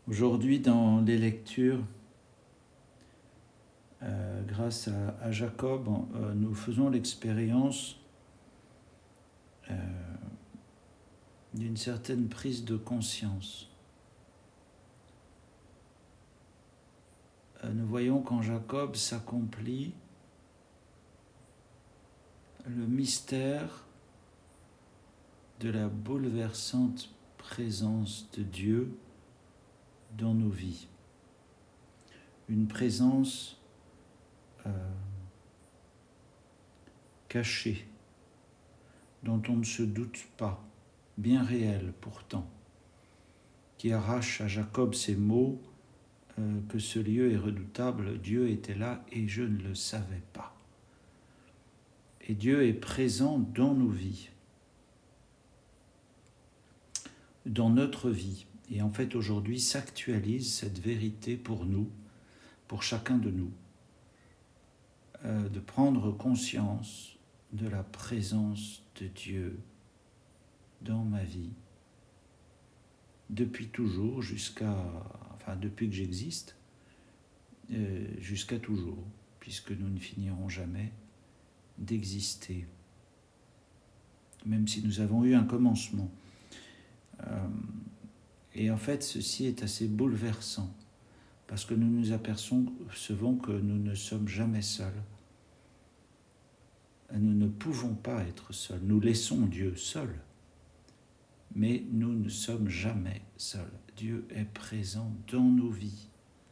Aujourd'hui, dans les lectures, grâce à Jacob, nous faisons l'expérience d'une certaine prise de conscience. Nous voyons qu'en Jacob s'accomplit le mystère de la bouleversante présence de Dieu dans nos vies. Une présence cachée, dont on ne se doute pas, bien réelle pourtant, qui arrache à Jacob ces mots que ce lieu est redoutable, Dieu était là et je ne le savais pas. Et Dieu est présent dans nos vies, dans notre vie. Et en fait, aujourd'hui s'actualise cette vérité pour nous, pour chacun de nous, de prendre conscience de la présence de Dieu dans ma vie, depuis toujours depuis que j'existe, jusqu'à toujours, puisque nous ne finirons jamais d'exister, même si nous avons eu un commencement. Et en fait, ceci est assez bouleversant, parce que nous nous apercevons que nous ne sommes jamais seuls. Nous ne pouvons pas être seuls. Nous laissons Dieu seul, mais nous ne sommes jamais seuls. Dieu est présent dans nos vies,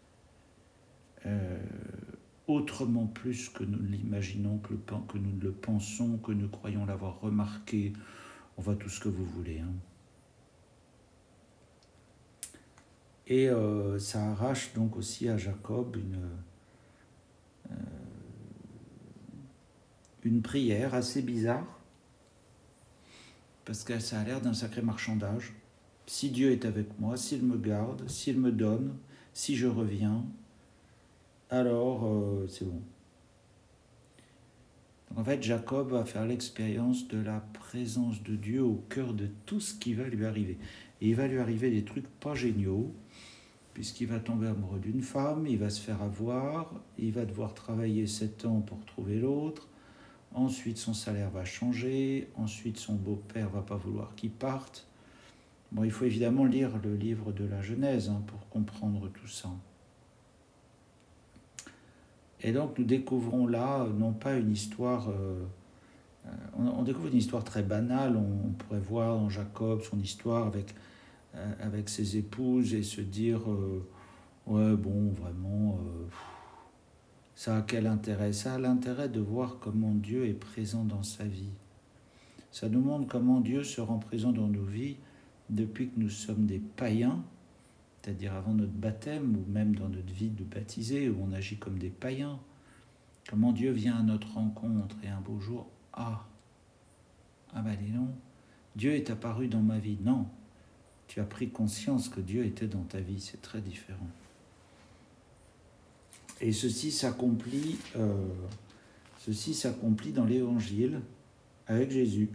autrement plus que nous l'imaginons, que nous le pensons, que nous croyons l'avoir remarqué. On voit tout ce que vous voulez. Et ça arrache donc aussi à Jacob une prière assez bizarre, parce que ça a l'air d'un sacré marchandage. Si Dieu est avec moi, s'il me garde, s'il me donne, si je reviens, alors c'est bon. Donc en fait, Jacob va faire l'expérience de la présence de Dieu au cœur de tout ce qui va lui arriver. Et il va lui arriver des trucs pas géniaux, puisqu'il va tomber amoureux d'une femme, il va se faire avoir, il va devoir travailler 7 ans pour trouver l'autre, ensuite son salaire va changer, ensuite son beau-père va pas vouloir qu'il parte. Bon, il faut évidemment lire le livre de la Genèse pour comprendre tout ça. Et donc nous découvrons là, non pas une histoire... on découvre une histoire très banale. On pourrait voir dans Jacob son histoire avec ses épouses et se dire ouais bon vraiment ça a quel intérêt? Ça a l'intérêt de voir comment Dieu est présent dans sa vie. Ça nous montre comment Dieu se rend présent dans nos vies depuis que nous sommes des païens, c'est-à-dire avant notre baptême ou même dans notre vie de baptisé où on agit comme des païens. Comment Dieu vient à notre rencontre et un beau jour, dis donc, Dieu est apparu dans ma vie. Non, tu as pris conscience que Dieu était dans ta vie, c'est très différent. Et ceci s'accomplit dans l'Évangile avec Jésus.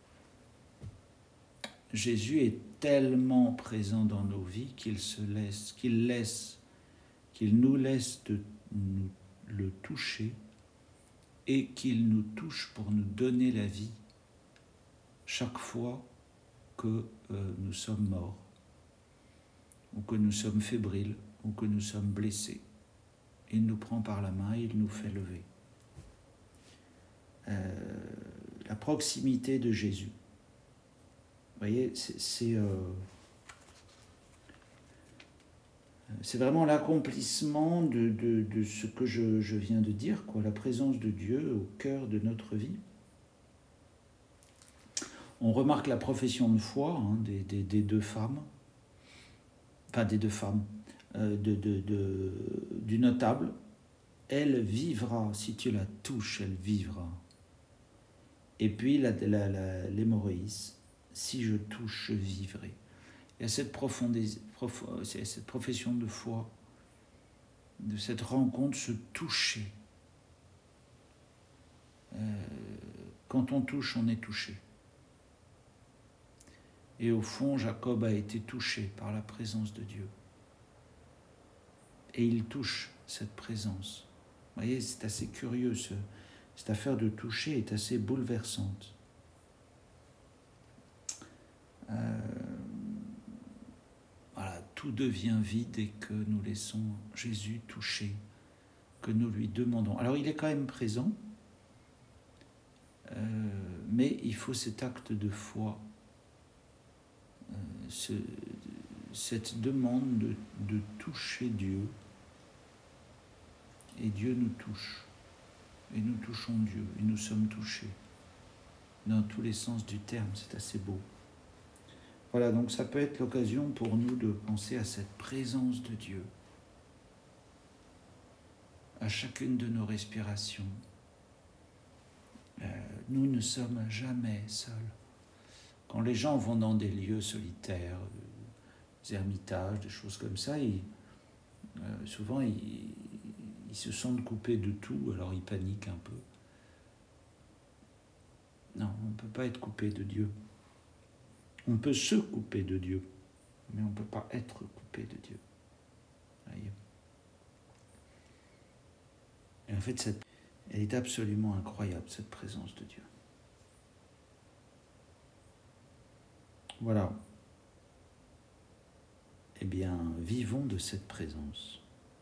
Jésus est tellement présent dans nos vies qu'il nous laisse le toucher et qu'il nous touche pour nous donner la vie chaque fois que nous sommes morts ou que nous sommes fébriles ou que nous sommes blessés. Il nous prend par la main et il nous fait lever. La proximité de Jésus. Vous voyez, c'est vraiment l'accomplissement de ce que je viens de dire, la présence de Dieu au cœur de notre vie. On remarque la profession de foi des deux femmes, du notable. Elle vivra, si tu la touches, elle vivra. Et puis l'hémorroïs, si je touche, je vivrai. Il y a cette profession de foi, de cette rencontre, ce toucher. Quand on touche, on est touché. Et au fond, Jacob a été touché par la présence de Dieu. et il touche cette présence. Vous voyez, c'est assez curieux, cette affaire de toucher est assez bouleversante. Voilà, tout devient vide et que nous laissons Jésus toucher, que nous lui demandons. Alors il est quand même présent, mais il faut cet acte de foi, cette demande de toucher Dieu, et Dieu nous touche, et nous touchons Dieu, et nous sommes touchés, dans tous les sens du terme, c'est assez beau. Voilà, donc ça peut être l'occasion pour nous de penser à cette présence de Dieu, à chacune de nos respirations. Nous ne sommes jamais seuls. Quand les gens vont dans des lieux solitaires, des ermitages, des choses comme ça, souvent ils se sentent coupés de tout, alors ils paniquent un peu. Non, on ne peut pas être coupé de Dieu. On peut se couper de Dieu, mais on ne peut pas être coupé de Dieu. Voyez. Et en fait, elle est absolument incroyable, cette présence de Dieu. Voilà. Eh bien, vivons de cette présence.